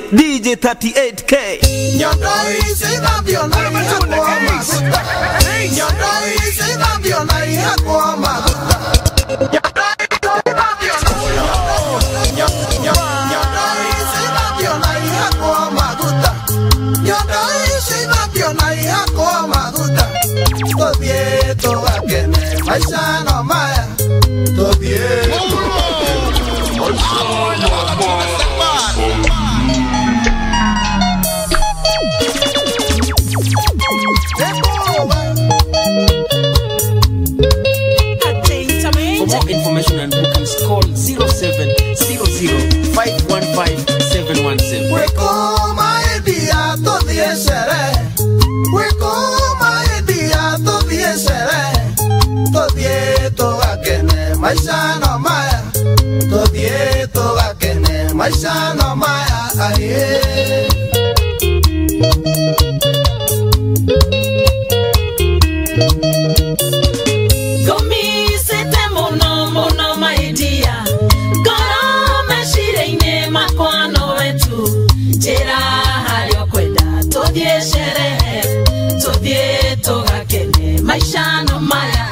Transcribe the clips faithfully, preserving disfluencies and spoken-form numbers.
D J thirty-eight K. Nyondoi sinavyo na ihakuwa maguta. Nyondoi sinavyo na ihakuwa maguta. Nyondoi sinavyo na ihakuwa maguta. Nyondoi sinavyo na ihakuwa maguta. Todie togakene maisha no maya. Todie togakene maisha no maya. For more information and bookings, call zero seven zero zero five one five seven one seven. We coma el día todo y seré. We coma el día todo y seré. Todo toga kene maisha no maya. Todo toga kene maisha no maya. Aye. Maisha no maya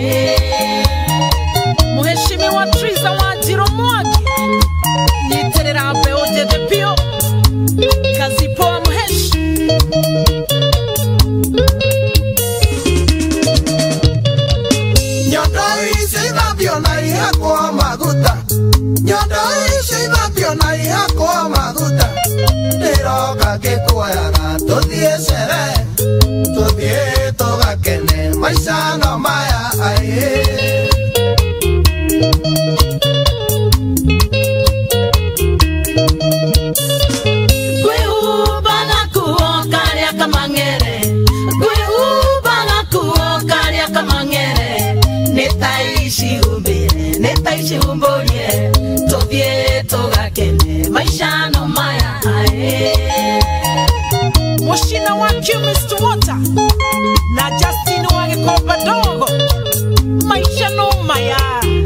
Mheshimiwa Triza Wanjiru Mwangi Niterera beoje de pio Kazi poa mheshi Nyondoi sinavyo na ihakuwa maguta. Nyondoi sinavyo na ihakuwa maguta. Niroka kikuayaga tudie sere. Tudie togakene maisha no maya aye. Netaishi umbire, netaishi umborie. Todie togakene maisha no maya ae. Moshina wa Q Mister Water na Justin wage kopa dogo. Maisha no maya.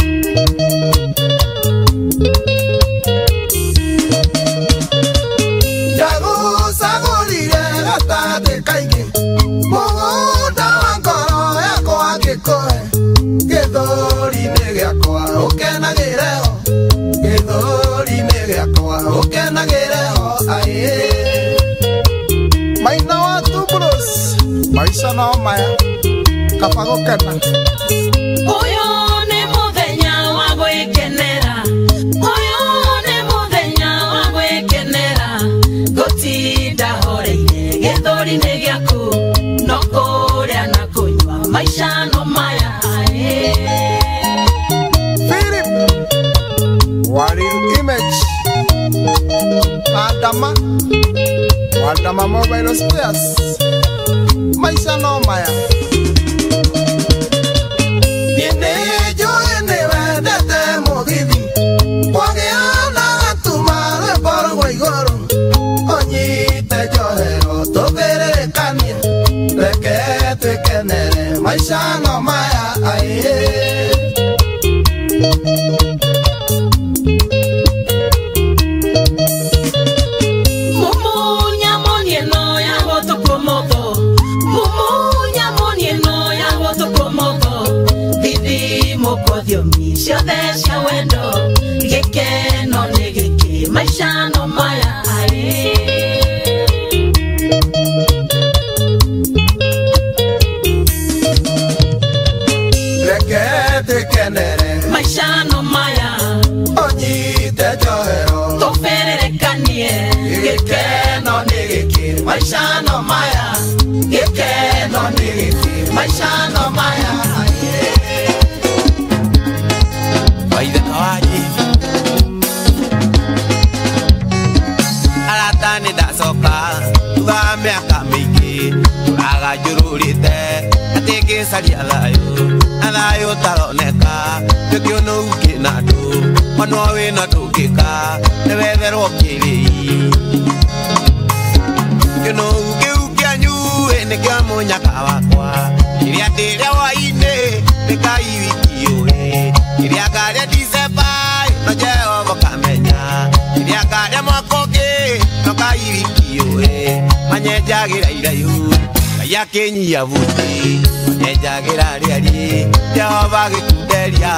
Jago sagolire gata de kaige. Mogo dawankoro yako akikoe. Gedori negeakoa okenagireo. Gedori negeakoa okenagireo aye. Maina wa tubros maisha no maya kapago kena. Oyo ne muthenya wa gwekenera. Oyo ne muthenya wa gwekenera. Gotinda horeire githori ne giaku no kuria na kunywa maisha no maya ae. Philip Waril Image Adama Adama Mobile Spares maisha no maya. Viene yo en el de Mogidi. Guagiana tumare por Guaigoro. Oñite yo togere kania. Leke te kenere maisha no maya aye. Mumunya monye no ya voto komodo. Mumunya monye no ya voto komodo. Vivi moko dio misio desha wendo. Geke no negeke maisha no maya ae. Leke te kenere maisha no maya. oñite yo Toferere kanie. Geke no negeke maisha no maya. Geke no negeke maisha no maya aye. Faida kawaji Alatani da soka Tuga miaka mingi Turaga jururite Ateke sari alayo Alayo taroneka Tukio no uke nadu Manowe na tukika Tewethero kiri Kino uke uke anyu Enekea munyaka wakwa Kiria tiria wa ine Nika iwiki yoe Kiria karia disebai No jeo bokamenya Kiria karia mwakoke No irikio e manyenjagira irayu ya kenyi ya vuti manyenjagira riari Jehova gikunderia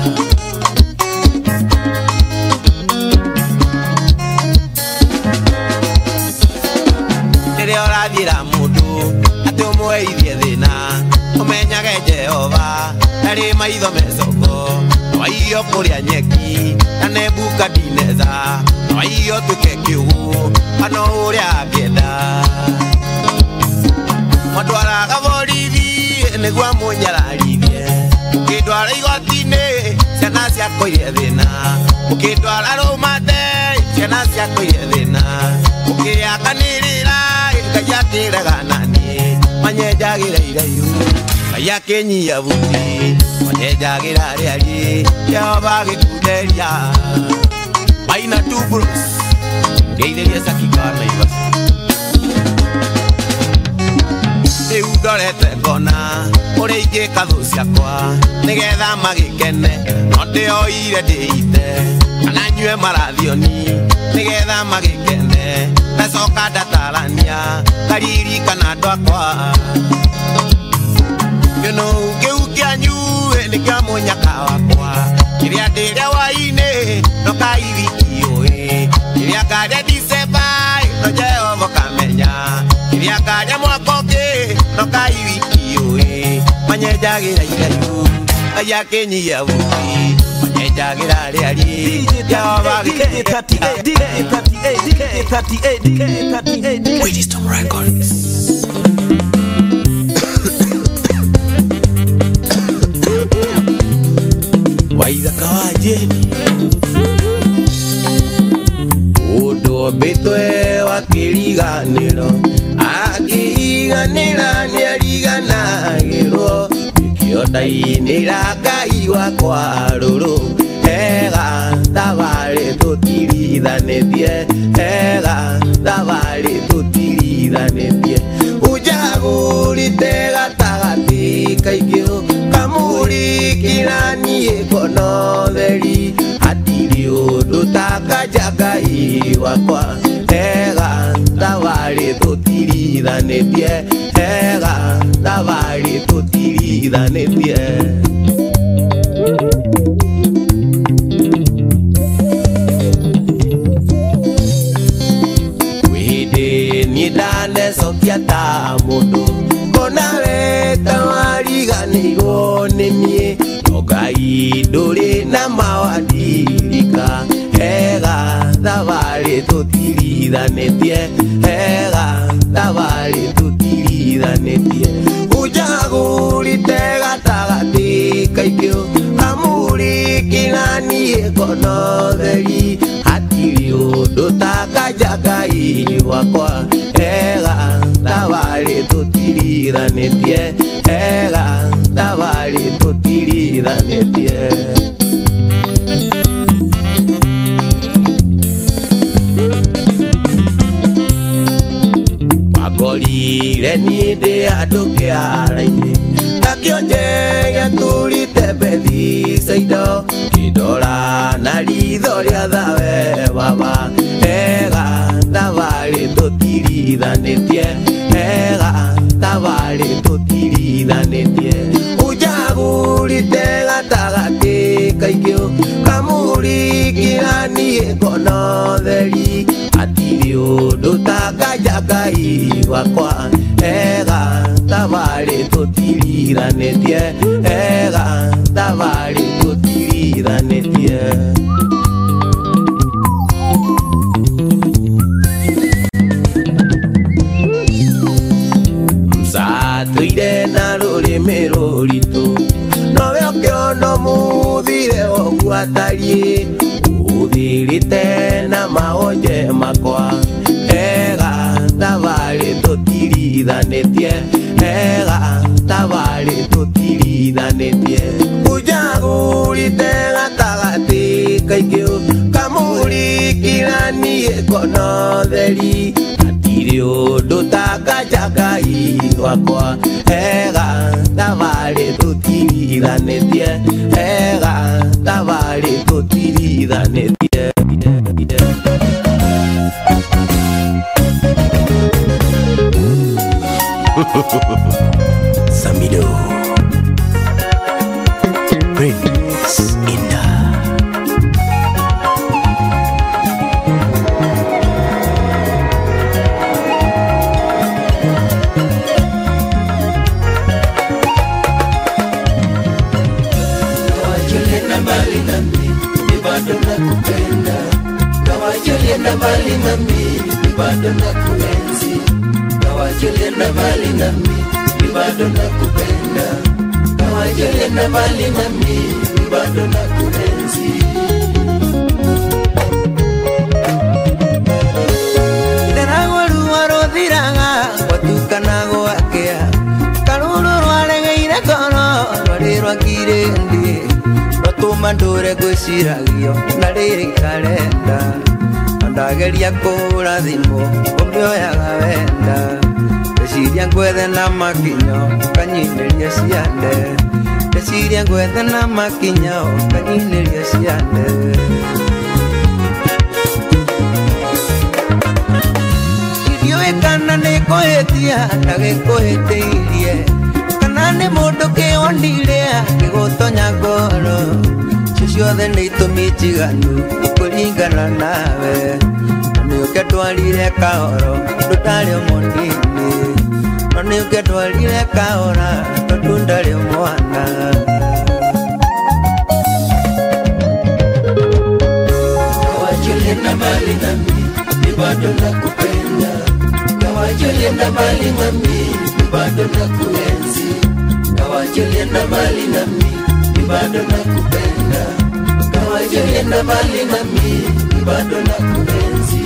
Tere orathira mundu ati umweithie thina umenyage Jehova tari maitho mecoko Waiyo kuria nyeki na Nebukadineza Waiyo tuke kiugu ano uria angenda Mwatwara gaborithi niguo munyararithie Ukindwara igoti-ini ciana ciakwa irie thina Ukindwara rumate ciana ciakwa irie thina Ukiakanirira Ngai akirega nani manyenjagira irayu Ngai akenyia vuti manyenjagira riari Jehova gikunderia Maina two bros Ngeitheria sakikana ibasi Riu ndorete ngona uria ingika thu ciakwa nigetha magikene no ndioire ndiite kana nyue marathioni nigetha magikene ndacoka ndatarania ngaririkana andũ akwa gĩno kĩu kĩanyu nĩ kĩa mũnyaka wakwa kĩrĩa ndĩrĩa hwaĩ-inĩ no kairikio ĩ kĩrĩa ngarĩa Decemba no Jehova kamenya kĩrĩa ngarĩa mwaka ũngĩ no kairikio ĩ manyenjagĩra irayu Ngai akenyia vuti manyenjagira riari Jehova Wisdom Records Waithaka wa Jeni Udo betwe wa kiriganiro Akiriganira ni ariganagirwo Ikiotainira Ngai wakwa ruru Ega thabari tutirithanĩtie Ega thabari tutirithanĩtie Ujagũrĩte gatagatĩ kaingĩ Kamũrikĩra niĩ ngono theri Hatirĩ ũndũ ta kanja Ngai wakwa Ega thabari tutirithanĩtie Ega thabari tutirithanĩtie Sokia ta mundu kona weta wariganirwo nĩ niĩ Ngai ndũrĩ na mawadirika Ega thabarĩ tũtirithanĩtie Ega thabarĩ tũtirithanĩtie Ũnjagũrĩte gatagatĩ kaingĩ Kamũrikĩra niĩ ngono theri Hatirĩ ũndũ ta kanja Ngai wakwa Ega thabarĩ tũtirithanĩtie Ega thabarĩ tũtirithanĩtie Wangorire niĩ ndĩ handũ kĩara-inĩ Nakĩonje gĩatũrĩte Bethica indo Kĩndora na ritho rĩa thawe baba Ega thabarĩ tũtirithanĩtie Ega thabarĩ tũtirithanĩtie Ũnjagũrĩte gatagatĩ kaingĩ Kamũrikĩra niĩ ngono theri Hatirĩ ũndũ ta kanja Ngai wakwa Ega thabarĩ tũtirithanĩtie Ega thabarĩ tũtirithanĩtie Msatũire na rũrĩmĩ rũritũ Nowe ũkĩona mũthire ũguo atariĩ Ũthirĩte na maonje makwa Ega thabarĩ tũtirithanĩtie Ega thabarĩ tũtirithanĩtie Ũnjagũrĩte gatagatĩ kaingĩ Kamũrikĩra niĩ ngono theri Hatirĩ ũndũ ta kanja Ngai wakwa Ega thabarĩ tũtirithanĩtie Ega thabarĩ tũtirithanĩtie Samido Prince Inda. Juliana mbali nami, bado nakuenzi. Kawa Juliana mbali nami, bado nakupenda. Kawa Juliana mbali nami, bado nakuenzi. Ndaragwaru warothiraga, watukanago akea. Karuru rwaregeire kono, rwarirwa kirendi. Rotuma ndure gwiciragio, na riri karenda. Ndageria kũhũra thimũ ũngĩoyaga wenda ndeciria ngwethe na makinya ũkanyinĩria ciande ndeciria ngwethe na makinya ũkanyinĩria ciande ndiũĩ kana nĩngũhĩtia ndagĩkũhĩtĩirie kana nĩ mũndũ kĩonire gĩgũtonya ngoro ciothe nĩ itũmi njiganu kũringana nawe nĩũke twarire kahoro tũtarĩ mũnini no nĩũke twarire kahora tondũ ndarĩ mwana Kawa Juliana mbali nami bado nakupenda Kawa Juliana mbali nami bado nakuenzi Kawa Juliana mbali nami bado nakupenda Kawa Juliana mbali nami bado nakuenzi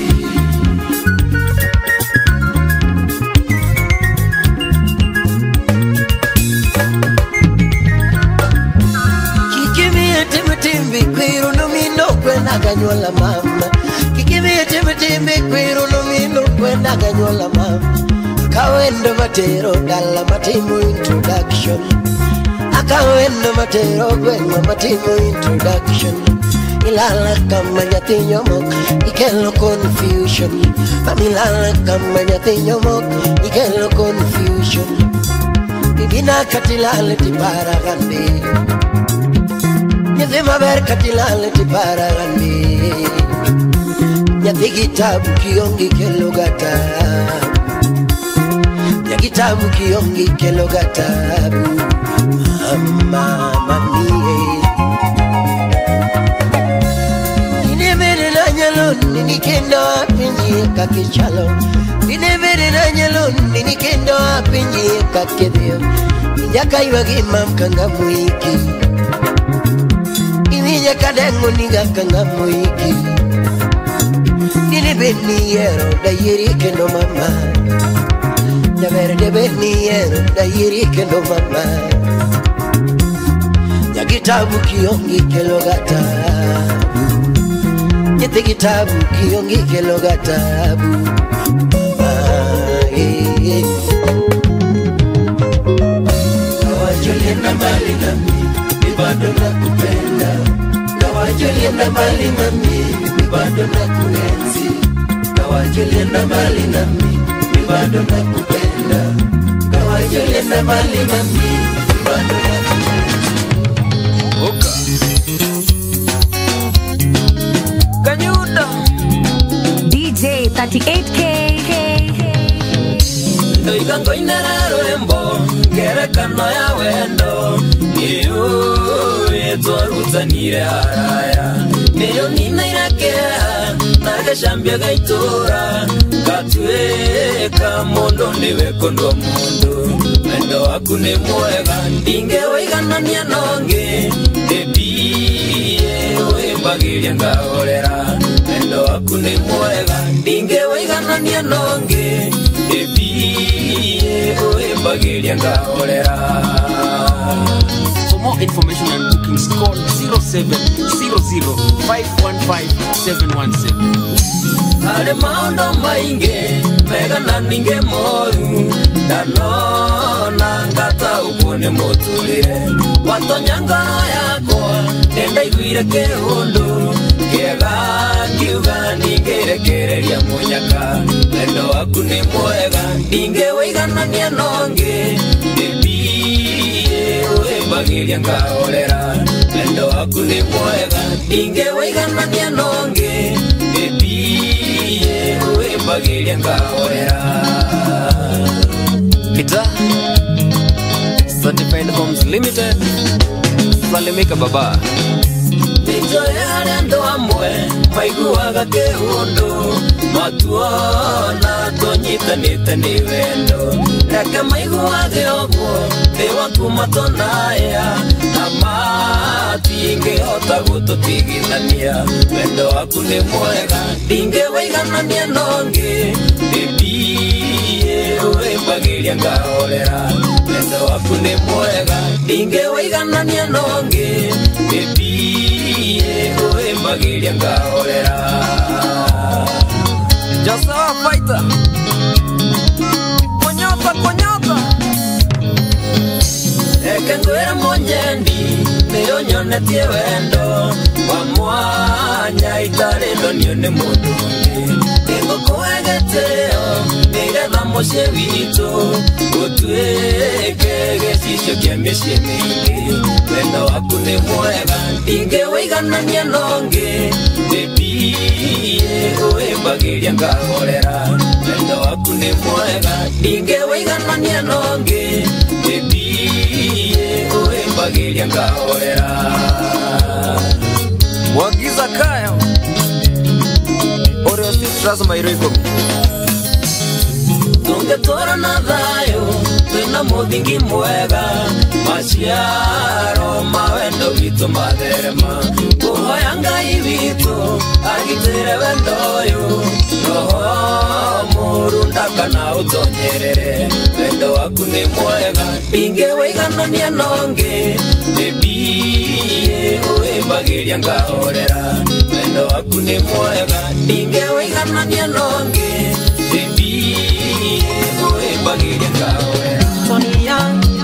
Kikimie timitimbi kwiru numino kwenda ganyola mama Kikimie timitimbi kwiru numino kwenda ganyola mama Kawendo matero dala matimu introduction Akawendo matero gwenwa matimu introduction Ilala kama nyatinyo mok ikelo confusion Mamilala kama nyatinyo mok ikelo confusion Ibina katilale tipara gambi Nyazima ber katilale tipara gambi Nyathi kitabu kiongi kelo gatabu Ya kitabu kiongi kelo gatabu Mama, mami Nine mere na nyalon Nini kendo apinji kakichalo Nine mere na nyalon Nini kendo apinji kakideo Ninyaka iwagi mamkanga muiki Ninyaka dengo niga kanga muiki Nine beni yero Da yiri kendo mama Nyaverde beni yero Da yiri kendo mama Ya kitabu kiongi kelo gatabu Nyete kitabu kiongi kelo gatabu ah, eh, eh. Kawa Juliana mbali nami bado nakupenda Kawa Juliana mbali nami bado nakuenzi Kawa Juliana mbali nami bado nakupenda Kawa Juliana mbali nami bado nakuenzi Oka Kanyuda D J thirty-eight K Ndoigango inararo embo Gerekano ya wendo Iyo Etwaruzanire haraya Neyo nina irakea Nagashambia gaitora Katweka Mondo niwe kondo mondo Mendo waku ni mwega Inge waiganania nonge Debie Wembagiria ngahorera Mendo waku ni mwega Inge waiganania nonge Debie Wembagiria ngahorera For more information and bookings, call zero seven zero zero five one five seven one seven. Ale maondo mainge, mega naninge moru, dano nangata upone motulire. Wato nyangano yako, nenda iguire ke hondo, kega kiuga ninge rekere ya monyaka. Lendo waku ni mwega, ninge weigana wiganania nonge baby wembagiria ngahorera wendo waku ni mwega inge wiganania nonge baby wembagiria ngahorera Kita Certified Homes Limited Salimika baba Nijoya ndo amwe maiguaga kiundu matuona tonyitanite ni wendo reke maiguage oguo ndiwa kumatonaya na matingihota gututigithania wendo waku ni mwega ndingĩwĩiganania nongi baby wĩmbagiria ngahorera wendo waku ni mwega ndingĩwĩiganania nongi baby wĩmbagiria ngahorera Joshua Fighter Konyota konyota Eke ngwira monyendi Nio nyonetie wendo Wa mwanya itarendo nione mundu Ningo kuegeteo Nigetha mushe wito Utueke gesisho kia mishe mingi Wendo waku ni mwega Inge wiganania nonge Baby wĩmbagiria ngahorera wendo waku ni mwega inge wiganania nonge baby wĩmbagiria ngahorera Wagiza kaya Oreo Sisters Mairiko tungetora na thayo twina muthingi mwega maciaro mawendo gitu matherema kuhoya ngai witu agitire wendo uyu roho muru ndakana utonyerere wendo waku ni mwega inge wiganania nonge baby wĩmbagiria ngahorera wendo waku ni mwega inge wiganania nonge baby wĩmbagiria ngahorera Sonia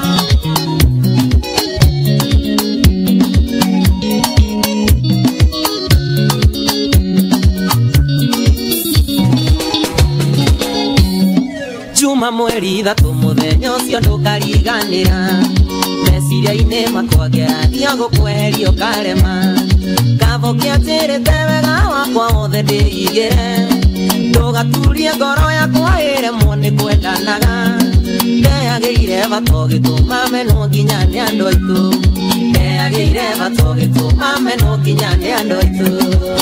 Juma mweri ithatu muthenya ucio ndukariganira meciria-inĩ makwa ngĩaria gũkweria ũkarema ngavokia njĩrĩte wega wakwa wothe ndĩigĩre ndũgaturie ngoro yakwa ĩremwo nĩ kwendanaga ndeyagĩire bato gĩtũma menwo nginya nĩ andũ aitũ ndeyagĩire bato gĩtũma menwo nginya nĩ andũ aitũ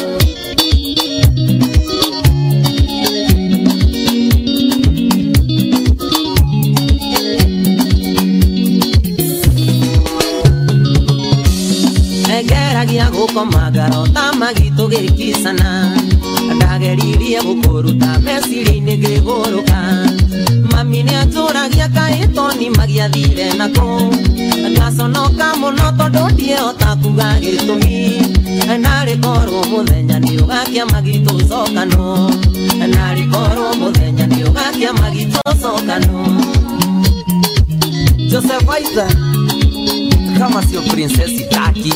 Ngeragia gũkoma ngarota magitũ gĩkisana ndageririe gũkũruta meciria-inĩ ngĩgũrũka mami nĩatũragia kaĩtoni magiathire nako ngaconoka mũno tondũ ndiĩhota kuga gĩtũmi narĩkorwo mũthenya nĩũgakia magitũ cokano narĩkorwo mũthenya nĩũgakia magitũ cokano Joseph Fighter Kama sio princess itaki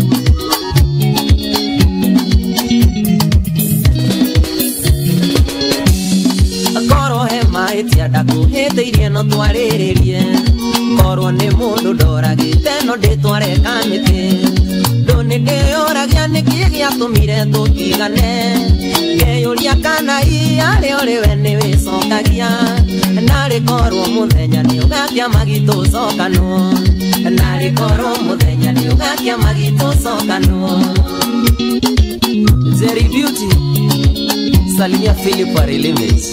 Korwo he mahĩtia ndakuhĩtĩirie no twarĩrĩrie korwo nĩ mũndũ ndoragĩte no ndĩtware kamĩtĩ ndũ nĩ ndĩyũragia nĩkĩ gĩatũmire tũtigane ngeyũria kana iarĩ ũrĩwe nĩwĩcokagia narĩkorwo mũthenya nĩũgakia magitũ cokano narĩkorwo mũthenya nĩũgakia magitũ cokano Jerry Beauty Salimia Philip Limits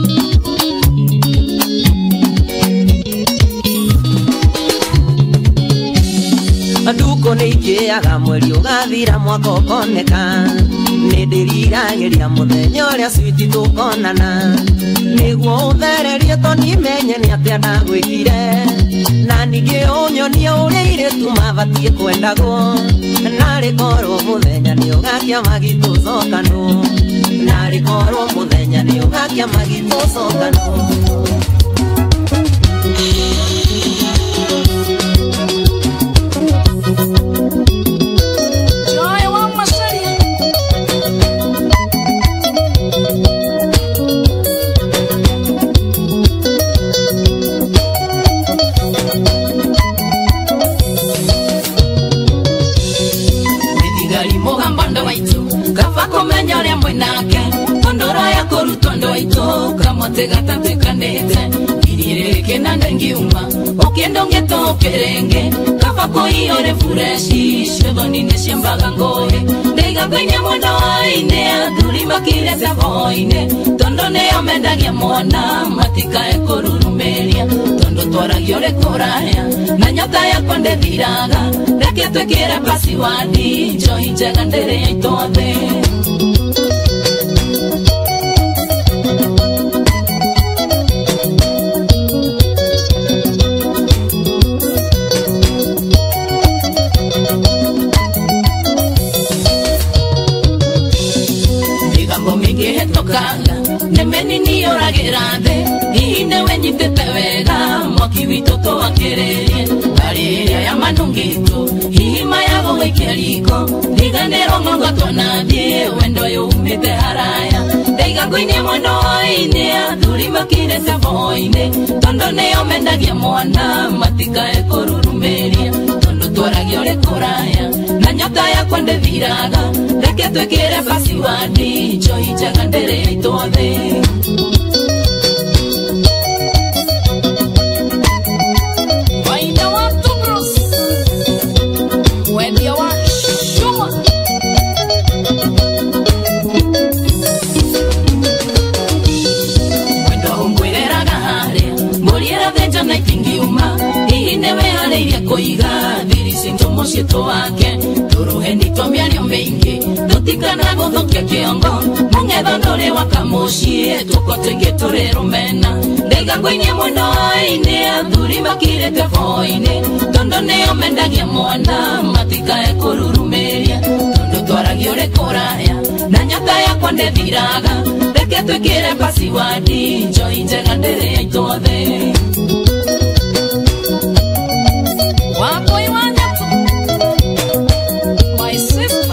Nduko nĩ ikĩaga mweri ũgathira mwaka ũkoneka nĩndĩriragĩria mũthenya ũrĩa switi tũkonana nĩguo ũthererie toni menye nĩ atĩa ndagwĩkire na ningĩ ũnyonie ũrĩa airĩtu mabatiĩ kwendagwo narĩkorwo mũthenya nĩũgakia magitũ cokano narĩkorwo mũthenya nĩũgakia magitũ cokano tondo ito kamote gatante kanete irire kenanda ngiuma okendo ngeto kerenge kafako iore fureshi shedoni nesiambaga ngoe ndega kwenye mwana waine aduri makire tevoine tondo ne omendagia mwana matika ekorurumeria tondo twaragiore koraya na nyota yakwa ndethiraga reke twekere pasiwadi njoi njega ndere ya itothe Nemeni ni oragerande ine wenyite tewega moki witoto wakereye ariya ya manungito hima yago wekeliko diganero ngongo tonadie wendo yo umite haraya deiga kwenye mono ine aduri makire tavoine tondo ne omendagia mwana matika ekorurumeria tondo twaragiore koraya na nyota ya kwende viraga reke twekere pasiwadi choi chagandere itode Waina watu bros Wendia wa shuma Wendo hongwelera gahare Moriera venja na itingiuma Ihinewe hareiria koiga Dirisi ntomo sieto wake Turuheni tomiario meingi Tutikana gothokia kiongo Mungetho ndore wakamushie Tukote torero mena Ndega kwenye mwana waine Aduri makire tevoine Tondo neo mendagia mwana Matika ekorurumeria Tondo twaragiore koraya Na nyata ya kwande viraga Reke twekere pasiwadi Njoi njega ndere ya itothe Wako iwanyato My sister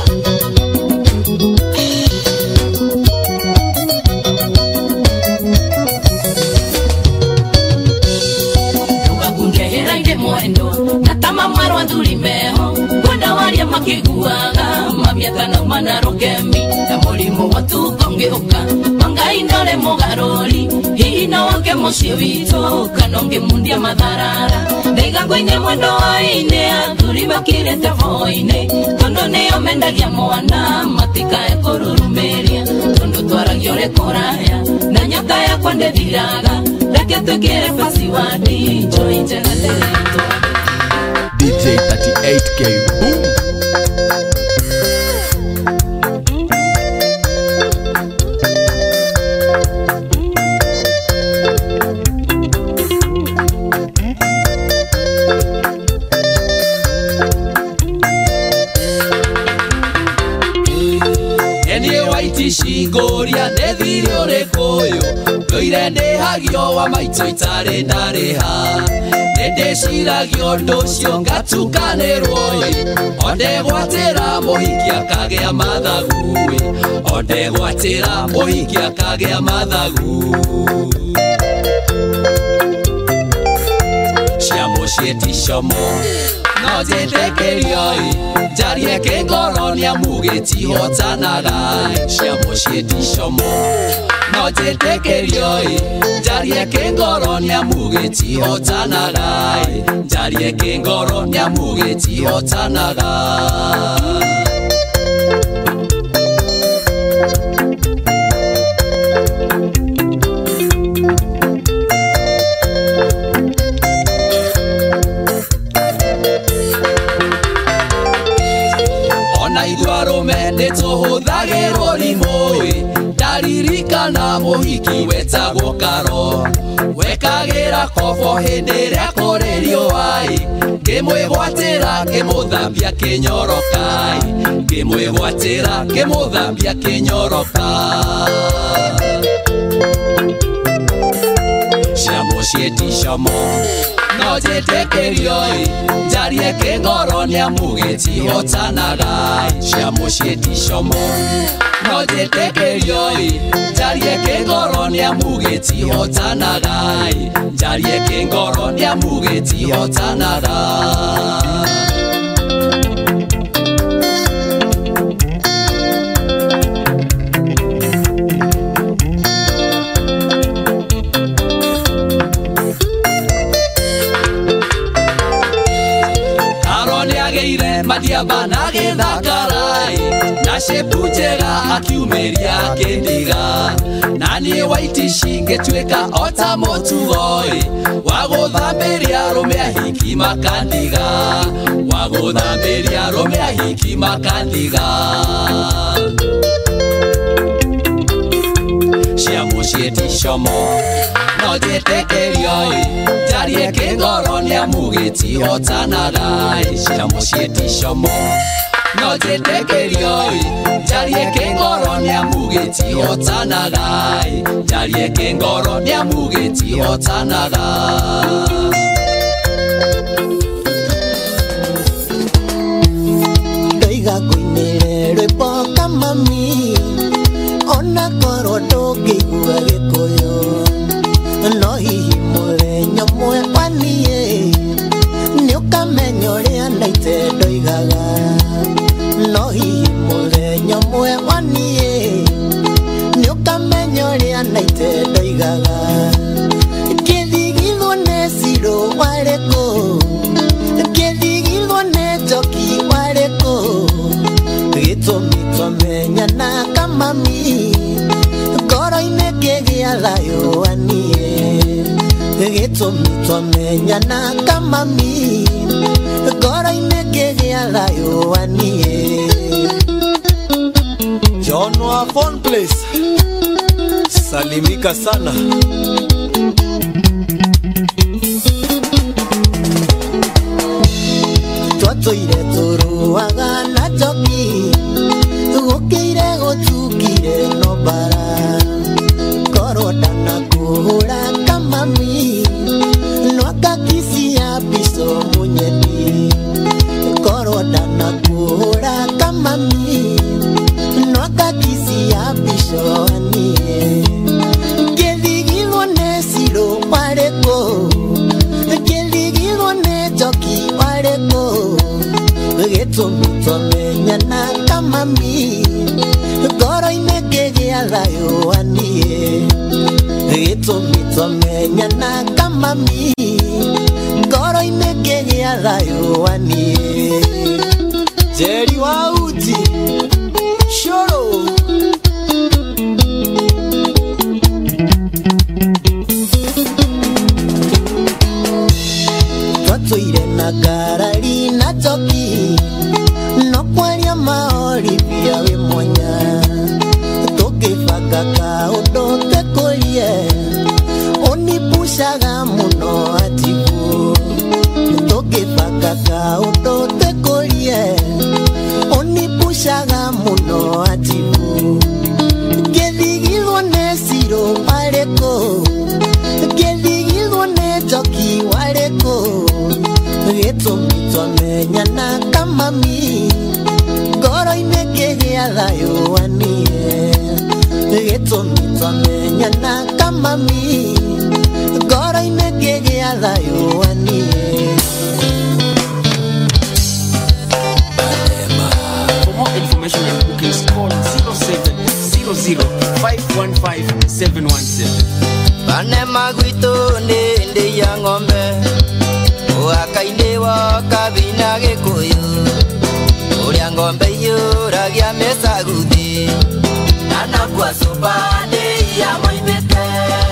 Natama mwaro anduri meho Kwenda waria makiguaga Mamiata na umanaro kemi Na mulimo watu kongeuka Mangai ndole mogarori Hihi na wake moshi wito Kanonge mundia madharara Ndega kwenye mwendo waine Aduri bakire tevoine Tondo neo mendagia mwana Matika ekorurumeria Tondo twaragiore koraya Na nyota ya kwande viraga Reke twekere pasiwadi Joy njega dereto D J thirty-eight K boom. Enie waiti shingoria nethiri urikoyo Ndoire ndihagio wa maito itare ndareha Nende shiragio ndocio ngatukanirwo Onde gwatira muhiki akagea mathagu Onde gwatira muhiki akagea mathagu Ciamo cieti como No njĩtĩkĩrio njarie kĩngoro nĩamugĩti hotanaga ciamo cieti como No njĩtĩkĩrio njarie kĩngoro nĩamugĩti hotanaga njarie kĩngoro nĩamugĩti hotanaga Nituhuthagirwo rimoi ndaririkana muhiki wetagwo Karo wekagira kobo hindi ria kuri riũa ngimwigwatira ngimuthambia kinyoroka ngimwigwatira ngimuthambia kinyoroka ciamo cieti como No njĩtĩkĩrio njarie kĩngoro nĩamugĩti hotanaga ciamo cieti como No njĩtĩkĩrio njarie kĩngoro nĩamugĩti hotanaga njarie kĩngoro nĩamugĩti hotanaga akiamba na gĩthakarai na shepu njega akiumeria kĩndiga na niĩ white cingĩtuĩka ota mũtugoi wa gũthambĩria arũme ahiki makandiga wa gũthambĩria arũme ahiki makandiga cia mũciĩ ti como no njĩtĩkĩrioi njarie kĩngoro nĩamugĩti hotanaga cia mũciĩ ti como no njĩtĩkĩrioi njarie kĩngoro nĩamugĩti hotanaga njarie kĩngoro nĩamugĩti hotanaga Ndoiga kũinĩre rwĩmbo kamami ona korwo ndũngĩigua gĩkũyũ no hihi mũthenya ũmwe wa niĩ nĩũkamenya ũrĩa ndaite ndoigaga no hihi mũthenya ũmwe wa niĩ nĩũkamenya ũrĩa ndaite ndoigaga kĩthigithwo nĩ cirũ warĩkũ kĩthigithwo nĩ njoki warĩkũ gĩtũmi twamenyana kamami ngoro-inĩ kĩgĩa thayũ wa niĩ gĩtũmi twamenyana kamami ngoro-inĩ kĩgĩa thayũ wa niĩ John wa Phone Place salimika sana twatũire tũrũaga na njoki gũkĩire gũtukire no bara korwo ndanakũhũra kamami no akakisia pico mũnyeni korwo ndanakũhũra kamami no akakisia pico aniĩ kĩthigithwo nĩ cirũ warĩkũ kĩthigithwo nĩ njoki warĩkũ gĩtũmi twamenyana kamami ngoro-inĩ kĩgĩa thayũ wa niĩ gĩtũmi twamenyana kamami ngoro-inĩ kĩgĩa thayũ wa niĩ Jerry wa uti Shoro twatũire na ngarari na njoki no kwaria maorithia wĩ mwanya tũkĩbanga kaũndũ tũkũrie ũnipushaga mũno atibu tũkĩbanga kaũndũ tũkũrie ũnipushaga mũno atibu kĩthigithwo nĩ cirũ warĩkũ kĩthigithwo nĩ njoki warĩkũ gĩtũmi twamenyana kamami ngoro-inĩ kĩgĩa thayũ wa niĩ gĩtũmi twamenyana kamami ngoro-inĩ kĩgĩa thayũ wa niĩ For more information and bookings, call zero seven zero zero five one five seven one seven. Panema gwitũ nĩ ndĩ ya ng'ombe ũhaka-inĩ wa kabina gĩkũyũ ũrĩa ng'ombe iyũragia mĩcaguthi na nakua cuba ndĩ ya moimĩte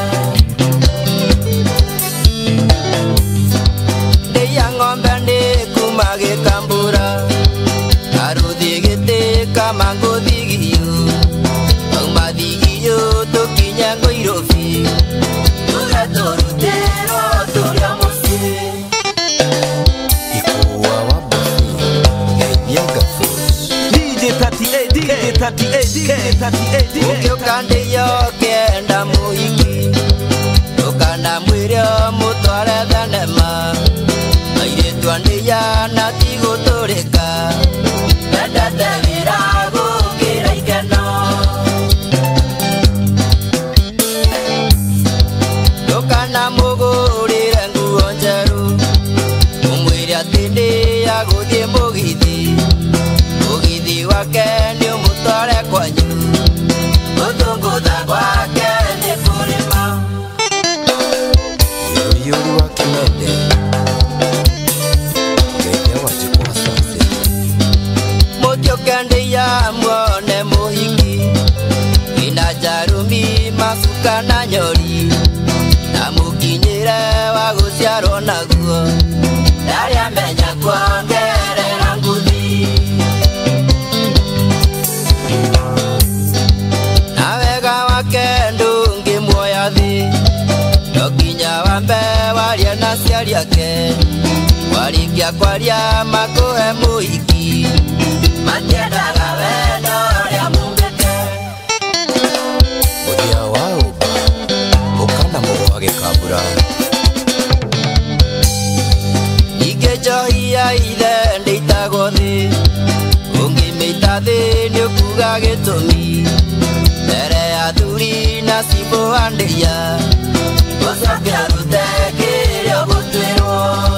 ndĩ ya ng'ombe nĩ kuma gĩkambũra arũthi gĩtĩka mangũthigiyũ auma thigiyũ tũkinya ngũirobi tũgatũrutĩrwo tũrĩa mũciĩ D J thirty-eight D J thirty-eight D J thirty-eight ũkĩũkandĩyo kĩenda mũhiki ũkanda mwĩrĩ mũtware thenema airĩtu andĩya na tigũtũrĩka endete wĩra gũkĩra ikeno ũkanda mũgũrĩre nguo njerũ ũmwĩre atĩ ndĩya gũthiĩ mũgithi mũgithi wake nĩ ũmũtware kwanyu ũtũngũtha gwake nĩ kũrĩma yũri wa kĩmende ngeithia wajikwa sase na nyori na mukinyire wa guciarwo naguo ndari amenya kuongerera nguthi na wega wake ndungĩmuoya thĩ no nginya wambe warie na ciari ake warĩkia kwaria makũhe mũhiki matiendaga wendo ũrĩa mumĩte mũthia wa ũmba ũkana mũgwa gĩkambura ningĩ njohi ya ithe ndĩitagwo thĩ ũngĩmĩita thĩ nĩũkuga gĩtũmi mbere ya athuri na cibũandĩria gũcoke arute kĩrĩa ũgũtuĩrwo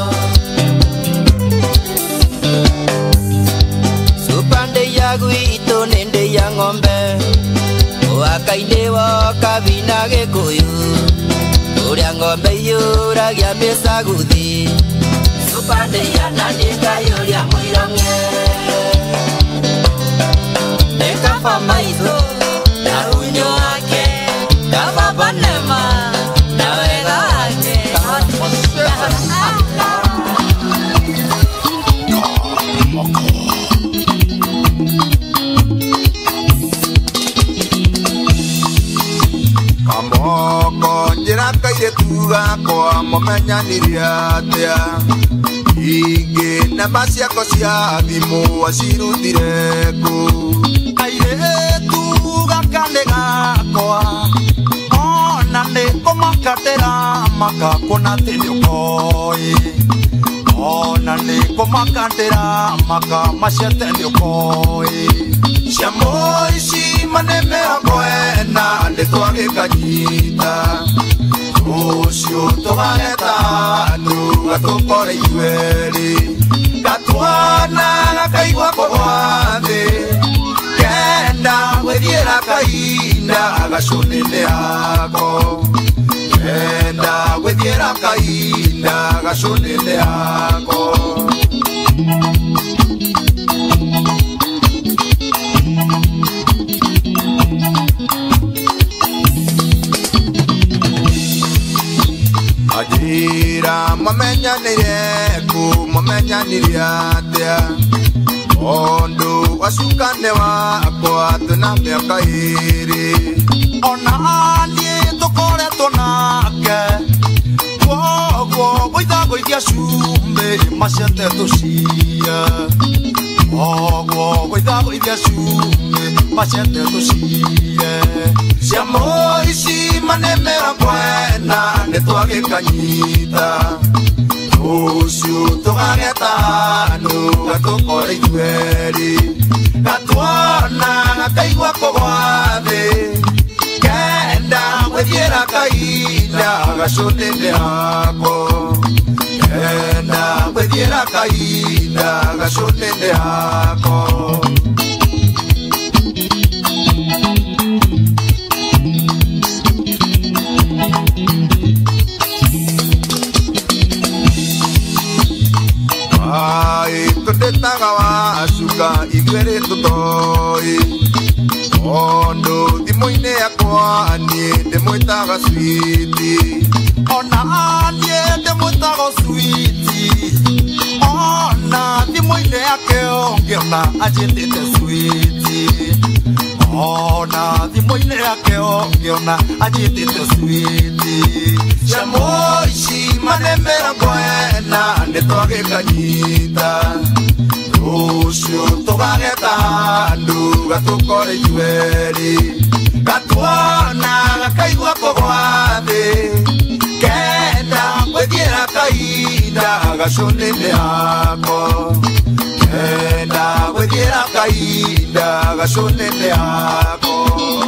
supandĩia gwitũ nĩ ndĩia ng'ombe ũwaka-inĩ woka bina gĩkũyũ ũrĩa ng'ombe iyũragia mĩcaguthi supandĩia na nĩ ngai ũrĩa mũirong'e nĩ kaba maitho na unyo wake kaba banema na wega wake Kamboko njĩra kairĩtu gakwa mũmenyanire atĩa ingĩ namba ciakwa cia thimũ wacirutire kũ kairĩtu gaka nĩ gakwa ona nĩ kũmakatĩra makakũna atĩ nĩũkoĩ ona nĩ kũmakatĩra makamacete nĩũkoĩ ciamo ici manemero ena nĩ twagĩkanyita rũciũ tũgageta andũ gatũkore ithuerĩ gatwana gakaigua kũgwa thĩ kenda gwĩthiĩra kahinda gacũnĩ-inĩ yako kenda gwĩthiĩra kahinda gacũnĩ-inĩ yako Ajira mamenyanire ku mamenyanire atĩa Ondo wasukane wakwa tuna mĩaka ĩrĩ ona niĩ tũkoretwo nake kwoguo gũithagũithia cumbĩ macete tũcia kwoguo gũithagũithia cumbĩ macete tũcie ciamo ici manemera kwena nĩ twagĩkanyita rũciũ tũgageta andũ gatũkore ithuerĩ gatwana gakaigua kũgwa thĩ kenda gwĩthiĩra kahinda gacũnĩ-inĩ yako kenda gwĩthiĩra kahinda gacũnĩ-inĩ yako Ai, tũndĩtaga wacuka ithuerĩ tũtoĩ Ondo thimũ-inĩ yakwa niĩ ndĩmwĩtaga switi ona niĩ ndĩmwĩtaga switi ona thimũ-inĩ yake ũngĩona anjĩtĩte switi ona thimũ-inĩ yake ũngĩona anjĩtĩte switi ciamo ici manemera kwena nĩ twagĩkanyita rũciũ tũgageta andũ gatũkore ithuerĩ gatwana gakaigua kũgwa thĩ kenda gwĩthiĩra kahinda gacũnĩ-inĩ yako kenda gwĩthiĩra kahinda gacũnĩ-inĩ yako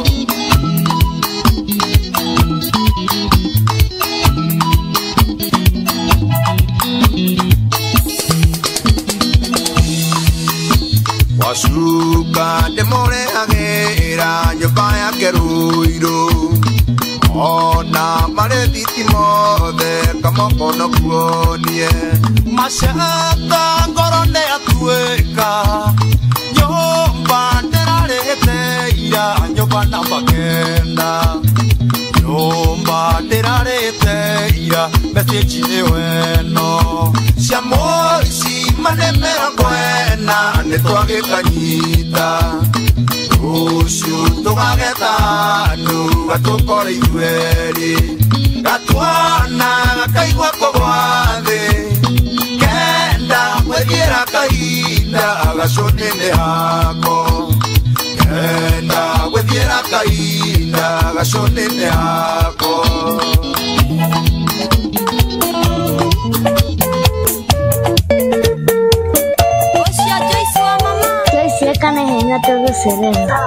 Wasuka ndĩmũrehagĩra nyũmba yake Rũirũ ona marĩ thiti mothe kamoko no kuonie maceta ngoro nĩ atuĩka nyũmba ndĩrarĩte ira nyũmba namba kenda Nyumba ndirarite ira message eweno cia moici manemera kwena nitwagikanyita ucio tugagetanu gatukore iweri gatwana gakaigua kugwa thi kenda mwethiera kahinda agaconene hako kenda gwethiera kahinda agaconene hako Kana henya todo sereno.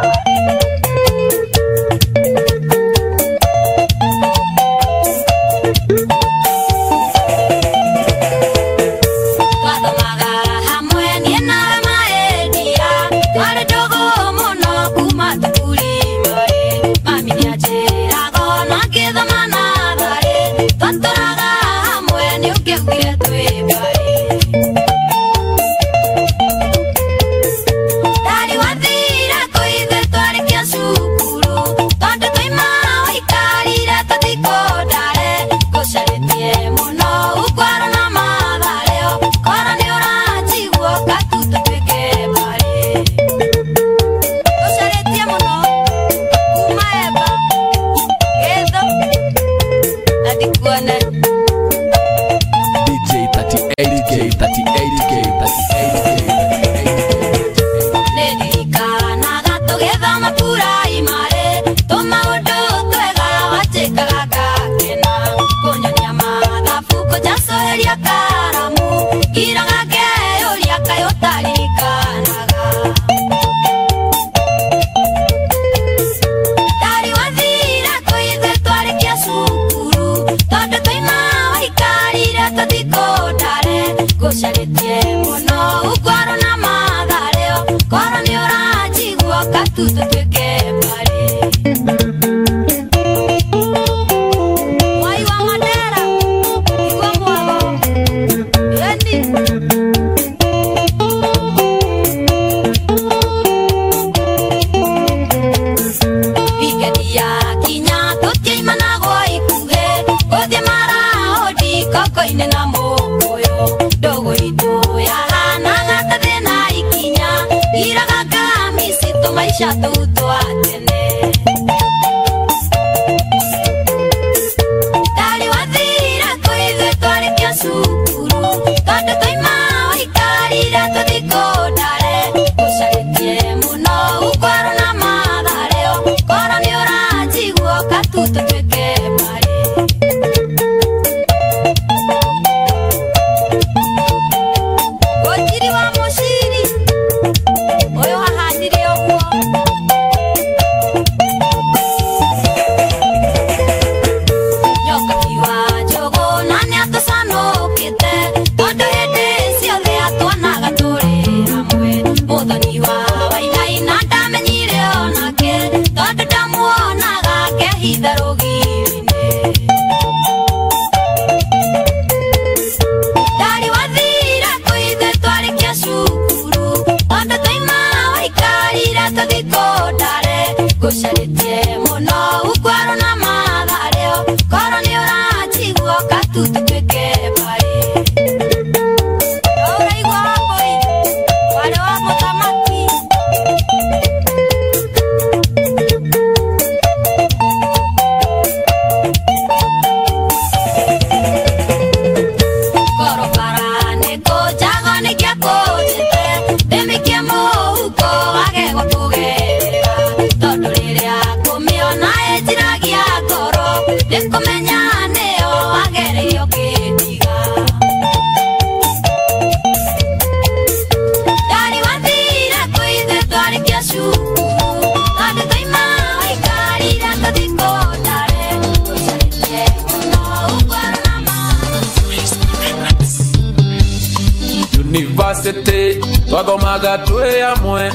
University twagomaga twe amwe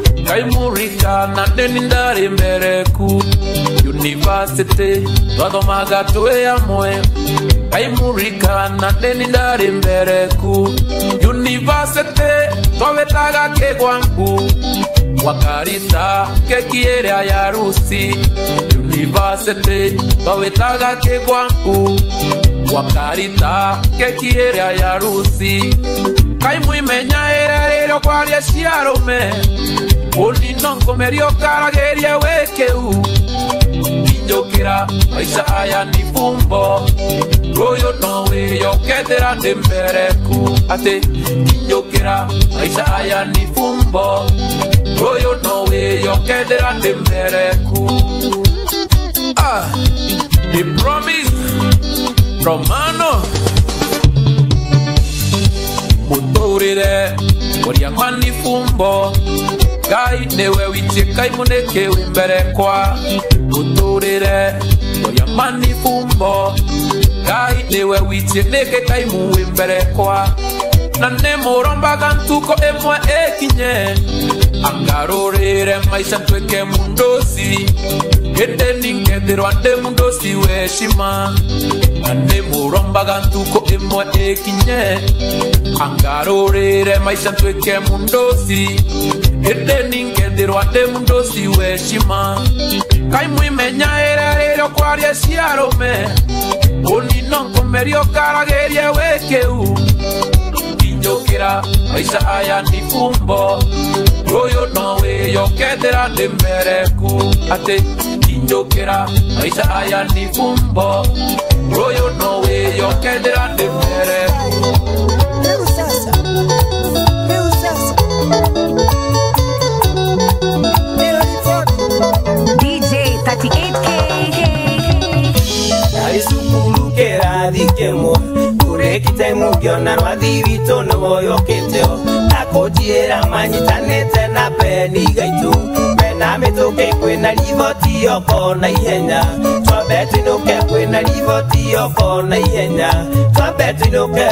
kaimurika na deni ndari mbereku University twagomaga twe amwe kaimurika na deni ndari mbereku University twawetaga kegwangu wakarita keki ĩrĩa ya harusi university twawĩtaga kĩgwangu wakarita keki ĩrĩa ya harusi kaimwimenya ĩrĩa rĩrĩa kwaria cia arũme ũnino ngomerio karagĩria wĩkĩu njũkĩra maica aya ni fumbo rũyũ no wĩyokethera ndĩ mbereku atĩ njũkĩra maica aya ni fumbo rũyũ no wĩyokethera ndĩ mbereku. Ah, the promise Romano mũtũrĩre ũrĩa mani fumbo Ngai nĩwe witie kaimunĩke wĩ mbere kwa mũtũrĩre ũrĩa mani fumbo Ngai nĩwe witie nĩke kaimu wĩ mbere kwa na nĩ mũrombaga ntuko ĩmwe ĩkinye angarũrĩre maica twĩke mundosi hĩndĩ ningethĩrwa ndĩ mundosi weshima na nĩ mũrombaga ntuko ĩmwe ĩkinye angarũrĩre maica twĩke mundosi hĩndĩ ningethĩrwa ndĩ mundosi weshima kaimwimenya ĩrĩa rĩrĩa kwaria cia arũme ũnino ngomerio karagĩrie wĩkĩu njũkĩra maica aya ni fumbo rũyũ no wĩyokethera ndĩ mbereku atĩ njũkĩra maica aya ni fumbo rũyũ no wĩyokethera ndĩ mbereku. Rĩu sasa rĩu sasa D J thirty-eight K Aisukuru kerathi kemwe kurekite mugiona rwathi witũ nĩwoyokĩteo akũnjĩra manyitanĩte na beni gaitũ mena mĩtũkĩ kwĩna riboti yoko na ihenya twambe tũinũke kwĩna riboti yoko na ihenya twambe tũinũke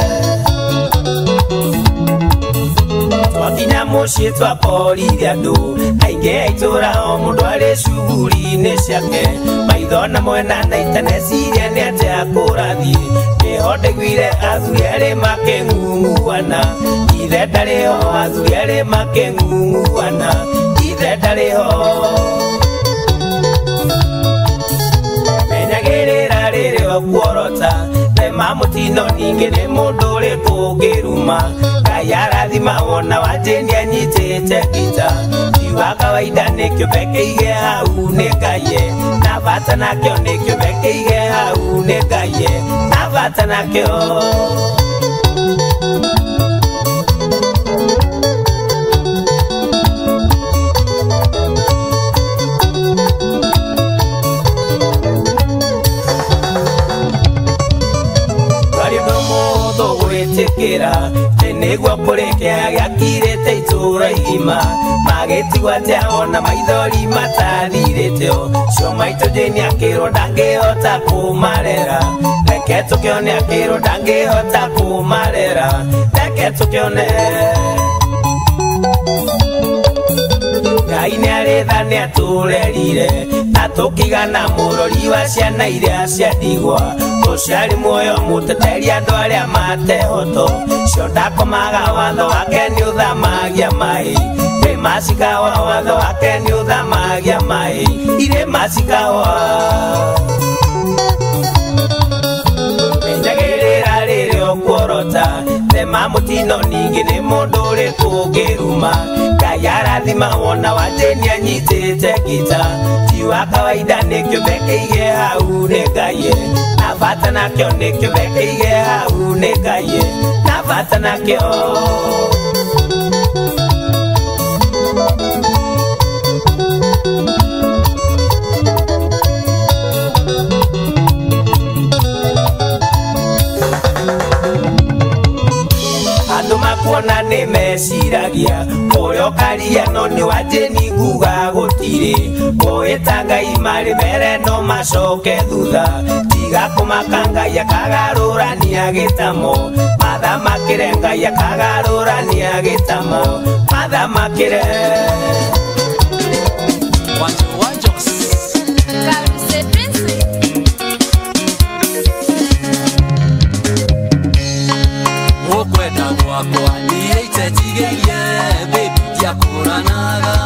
twakinya mũciĩ twakorire andũ aingĩ aitũra o mũndũ arĩ cuguri-inĩ ciake maitho na mwena na itaneciria nĩ atĩ akũrathiĩ nĩho ndaiguire athuri erĩ makĩng'ung'uana ithe ndarĩho athuri erĩ makĩng'ung'uana ithe ndarĩho menyagĩrĩra rĩrĩ okuorota thema mũtino ningĩ nĩ mũndũ ũrĩ kũngĩruma Ngai arathima wona wanjĩni anyitĩte gita ti wa kawaida nĩ kĩũmbe kĩige hau nĩ Ngai na bata nakĩo nĩ kĩũmbe kĩige hau nĩ Ngai na bata nakĩo. Gwĩtĩkĩra nĩguo kũrĩkĩa gĩakirĩte itũra igima magĩtigwo atĩa ona maithori matathirĩte cio maitũ Jane akĩrwo ndangĩhota kũmarera reke tũkĩone akĩrwo ndangĩhota kũmarera reke tũkĩone Ngai nĩarĩtha nĩatũrerire na tũkĩgana mũrori wa ciana iria ciandigwa ũciarĩ muoyo mũteteri andũ arĩa matehoto cio ndakomaga watho wake nĩ ũthamagia mai irĩma cikawa watho wake nĩ ũthamagia mai irĩma cikawa menyagĩrĩra rĩrĩ okuorota thema mũtino ningĩ nĩ mũndũ ũrĩ kũngĩruma Ngai arathima wona wanjĩni anyitĩte gita ti wa kawaida nĩ kĩũmbe kĩige hau nĩ Ngai na bata nakĩo nĩ kĩũmbe kĩige hau nĩ Ngai na bata nakĩo. Andũ makuona nĩ meciragia ũrĩa ũkaria no nĩ wanjĩni nguga gũtirĩ ũĩta Ngai marĩ mbere no macoke thutha tiga kũmaka Ngai akagarũrania gĩtamo mathamakĩre Ngai akagarũrania gĩtamo mathamakĩre Wanjo wanjos Karuse Prince Mwokwenda gwakwa niĩ itetigĩrie baby ndiakũranaga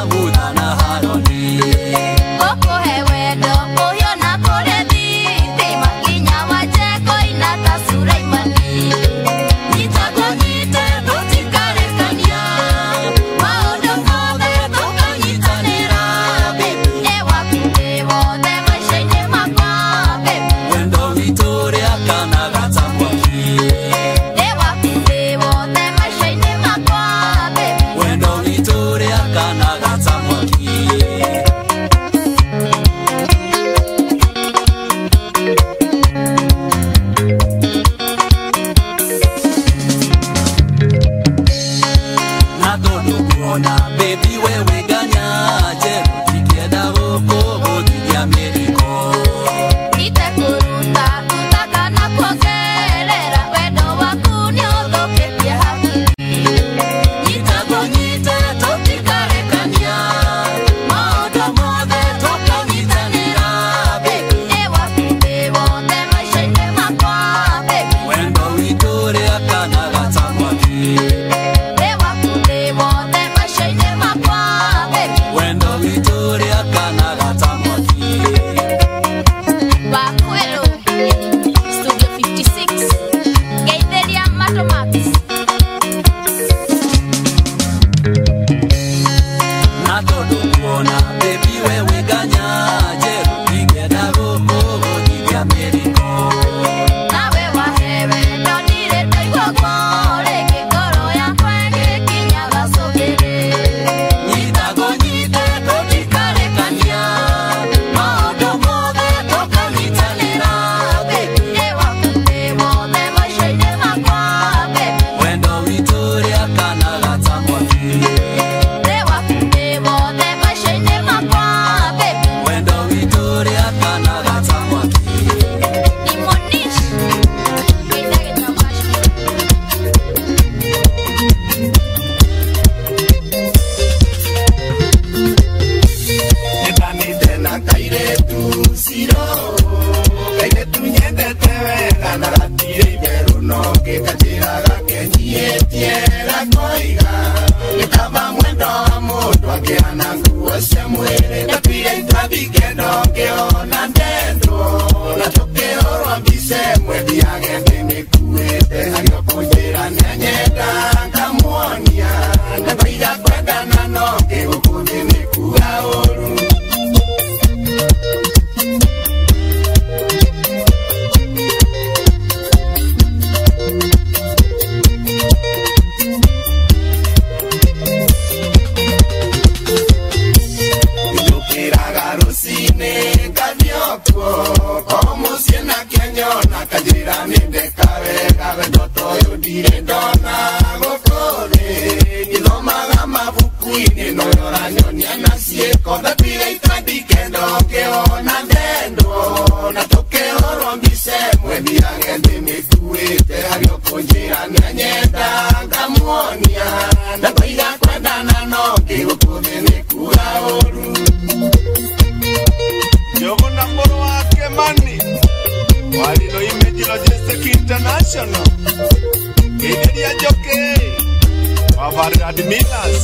Walilo Image Logistic International, Gidelia Jockey, Wavarad Milas.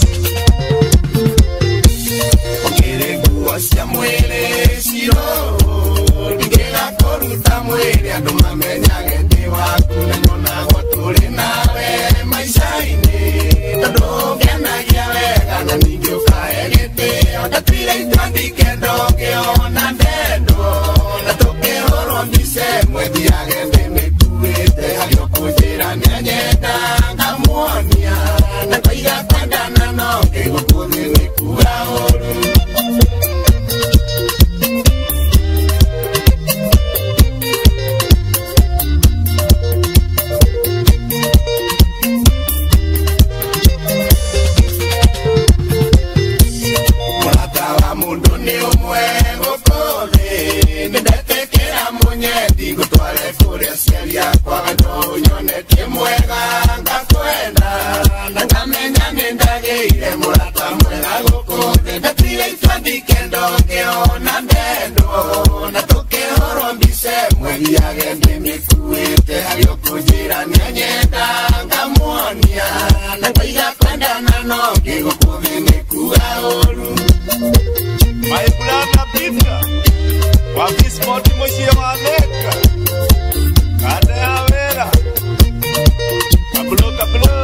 Okere kuosya mwere shiro, Ngela koruta mwere aduma menyage ndi waku na nyona goturi nawe maisha-ini. Tondu ngenagia wega na ningi ukae gitio, ndatwire itwandike ndongiona ndendo, na tukihurwo mbica imwe thiage ndi mikuite hario kunjira nianyenda ngamuonia, na twaiga kwendana no ngigukuthi nikura uru. My brother Peter, wakispoti moshia waleka, kade havera, kabulo kabulo.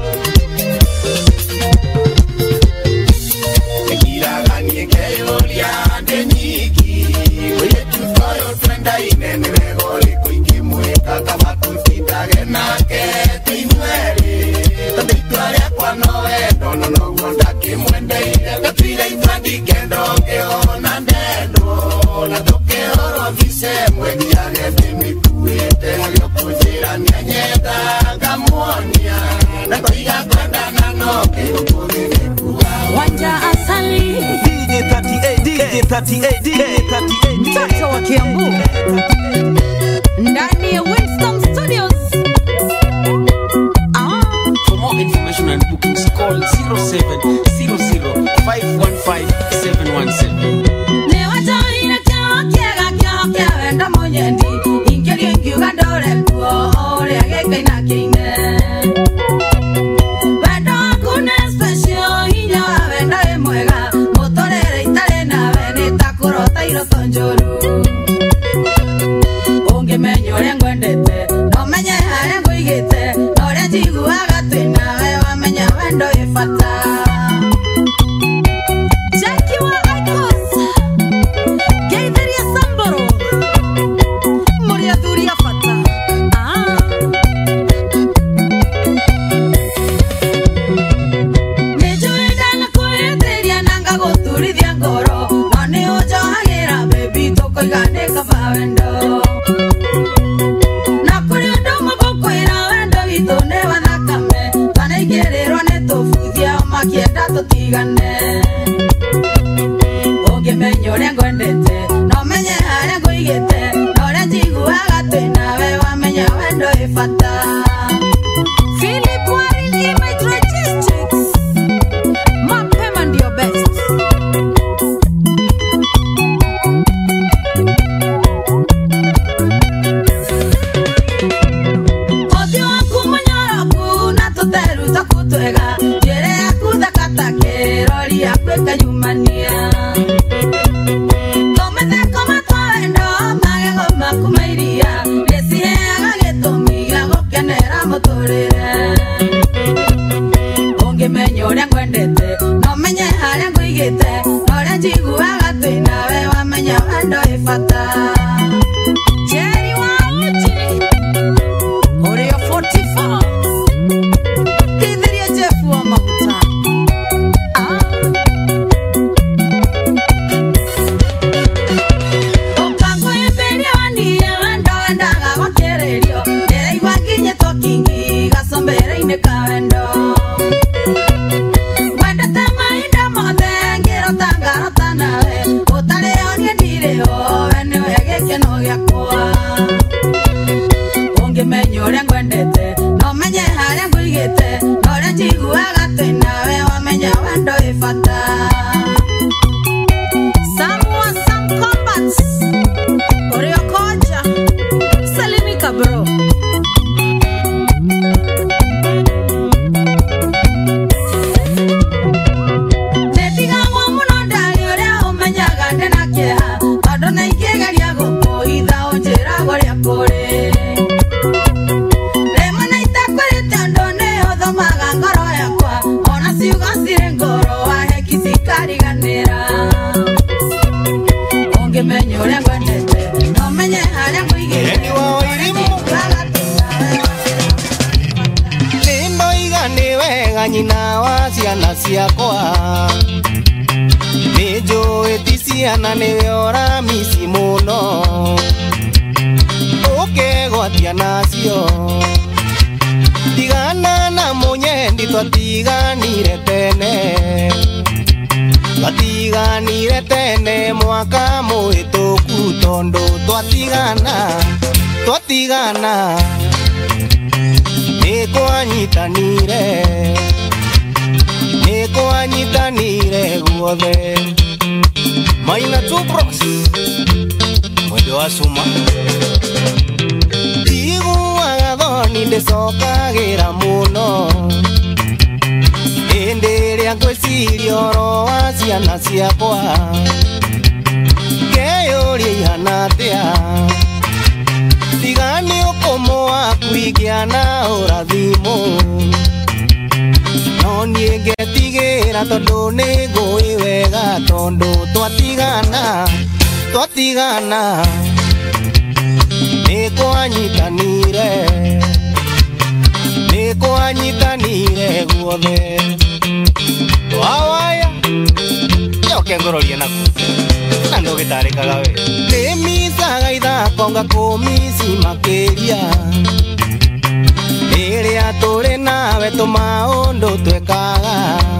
Ekira gani keyolia deniki, oye tutoyo twenda inene regoli kuingi mueka kama kufita genake tinueri. Tadikwaria kwa noe, dono no gonda kimwende ide, katwire ifandi kendo keona ndendo, na toke oro vise mwedi ya gede mikuite, halio kujira nyanyeda ngamuonia, na toiga kwenda nano kiukuri nikuwa Wanja asali D J thirty-eight, D J thirty-eight, D J thirty-eight, mtoto wa Kiambu ndani ya Winston Studios. For more information and bookings, call zero seven zero zero five one five seven one seven. Ne watoina kya kya kya kya wenda monyendi ingeri ngiuga ndore kuo ore ageke na kine wenda kuna special hinya wenda emwega motorere itare nawe nitakurota iroto njoru ungimenyo ria ngwendete no menye haria nguigite no ria njiguaga twinawe wamenya wendo ifata. Ungimenyo ria ngwendete no menye haria nguigite no ria njiguaga twinawe wamenya wendo ifata. Philip Warren Image Logistics, mapema ndio best. Odio waku munyoroku na tuteru takutwega njere yaku thakatake rori yaku kanyumania tomete koma twendo magego maku mairia resiheaga gĩtũmi gĩa gũkene ciakwa Nĩnjũĩ ti ciana nĩwe ũramisi mũno ũkegwatia nacio tigana na mũnyendi twatiganire tene twatiganire tene mwaka mũhĩtũku tondũ twatigana twatigana nĩkwanyitanire nĩkwanyitanire guothe Maina Tupros mwende wa Suma iguaga thoni ndĩcokagĩra mũno hĩndĩ ĩrĩa ngwĩciria ũhoro wa ciana ciakwa ngeyũria ihana atĩa tiga nĩ ũkũmũ waku ingĩana ũrathimũ no niĩ ngetigĩra tondũ nĩ ngũĩ wega tondũ twatigana twatigana nĩkwanyitanire nĩkwanyitanire guothe wawaya njoke ngororie naku na ndũgĩtarĩkaga we nĩmicaga ithako ngakũmisi makĩria rĩrĩa tũrĩ nawe tũmaũndũ twekaga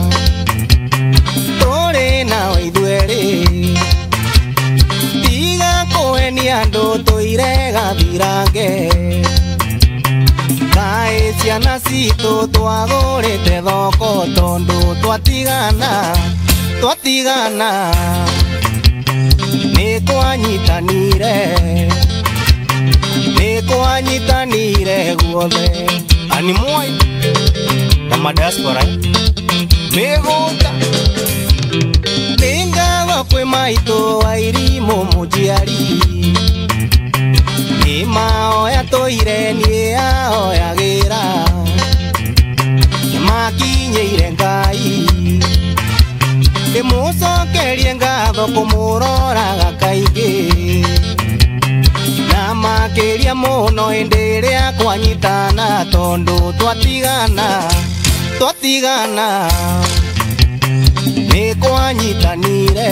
tũrĩ nawe ithuerĩ tiga kũhenia andũ tũire gathirange kaĩ ciana citũ twagũrĩte thoko tondũ twatigana twatigana nĩkwanyitanire nĩkwanyitanire guothe animoi kama diaspora mĩgũnda nĩngatho kwĩ maitũ Wairimũ mũnjiari nĩmahoya tũire niĩ ahoyagĩra nĩmakinyĩire Ngai ndĩmũcokerie ngatho kũmũroraga kaingĩ na makĩria mũno hĩndĩ ĩrĩa kwanyitana tondũ twatigana twatigana nĩkwanyitanire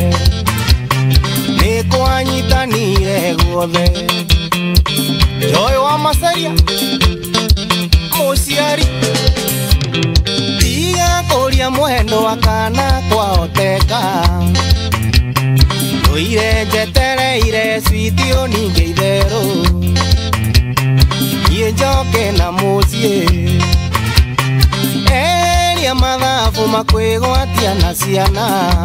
nĩkwanyitanire guothe Joy wa Masaria mũciari tiga kũria mwendo wa kana kwahoteka tũire njetereire switio ningĩ itherũ niĩ njoke na mũciĩ eria mathabu makwĩgwatia na ciana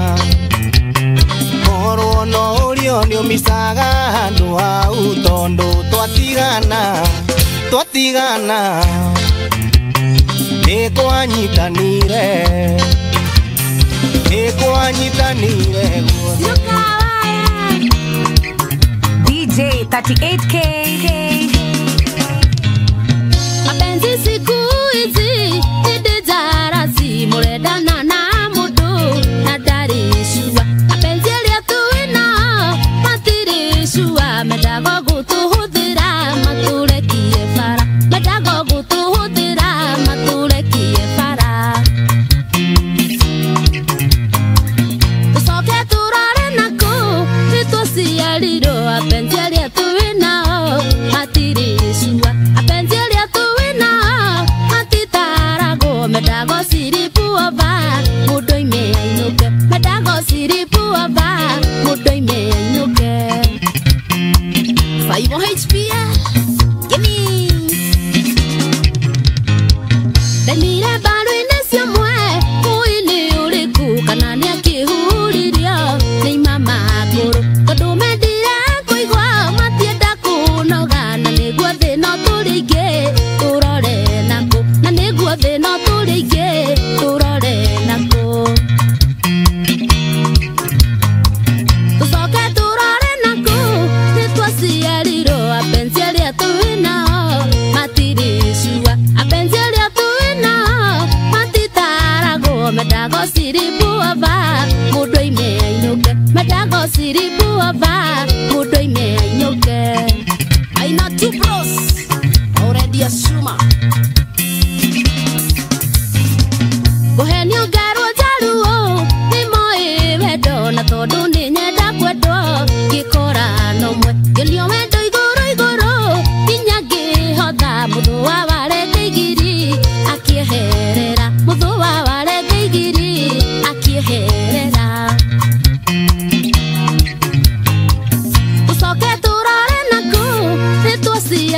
korwo no ũrio nĩũmicaga handũ hau tondũ twatigana twatigana nĩkwanyitanire nĩkwanyitanire D J thirty-eight K mapenzi siku hizi nidizarasi muredana na mudu na darishua mapenzi yetu ina matirishua medago gutuhudira maturekie fara medago gutuhudira maturekie fara tusoke turare nako titusialiro apenzi yetu ina matirishua apenzi yetu ina matitarago medago siripu ova mudo ime ainuke medago siripu ova mudo ime ainuke five H P gimme Demire bado inesio mwe kuili uliku kanani akihuririo ni mama kuru kadume dire kuigwa matienda kunoga na niguo thino turige turore nako na niguo thino turige turore nako tusoke turore nako nitwasiariro apenzi aria tuinao matirishua apenzi aria tuinao matitarago medago siripu ova mudo ime ainuke medago siripu ova mudo ime ainuke Aina Tupros already a shuma Bohenio garo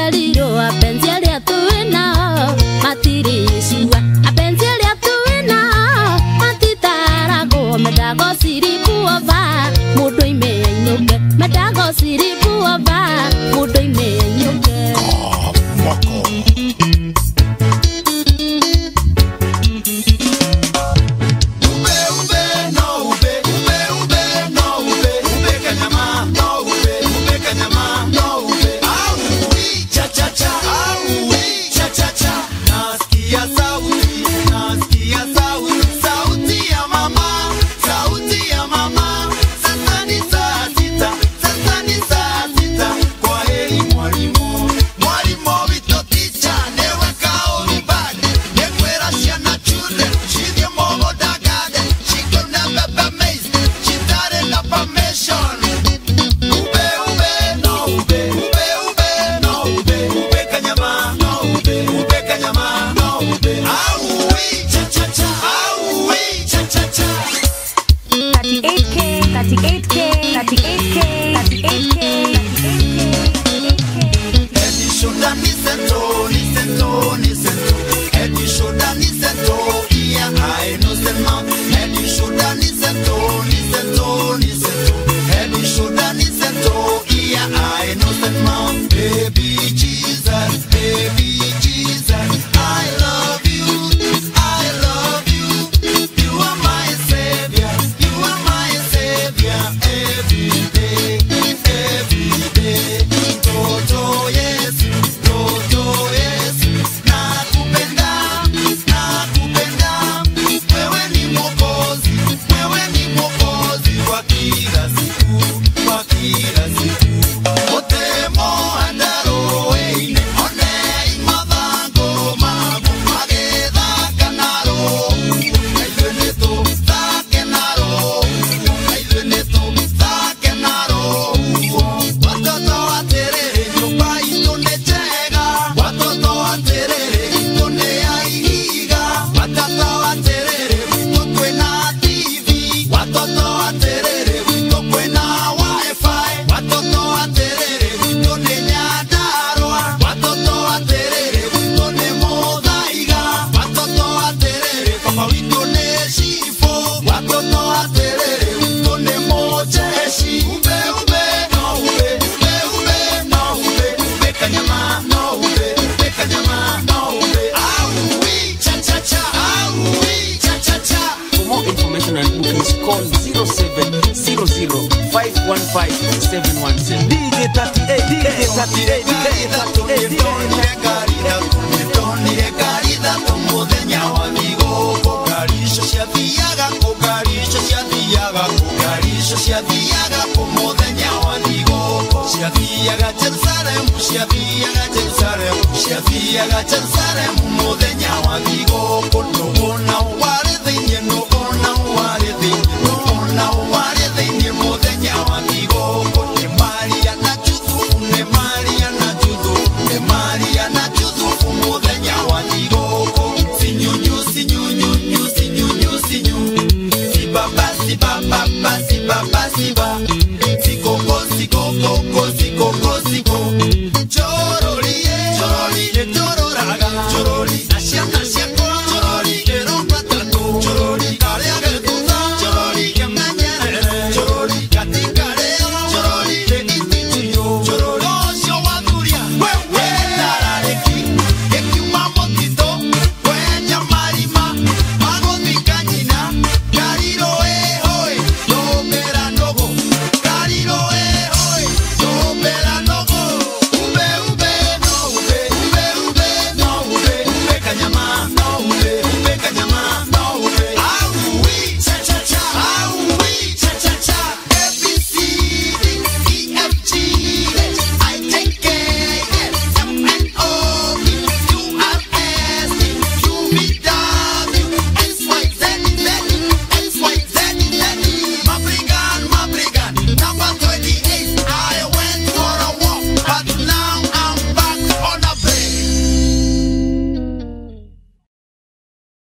Materiro apenzi aria tuina matirishua apenzi aria tuina matitarago medago siripu ova mudo imenyuke medago siripu ova mudo imenyuke moko Jerusalem, Jerusalem, Jerusalem, Jerusalem, Jerusalem,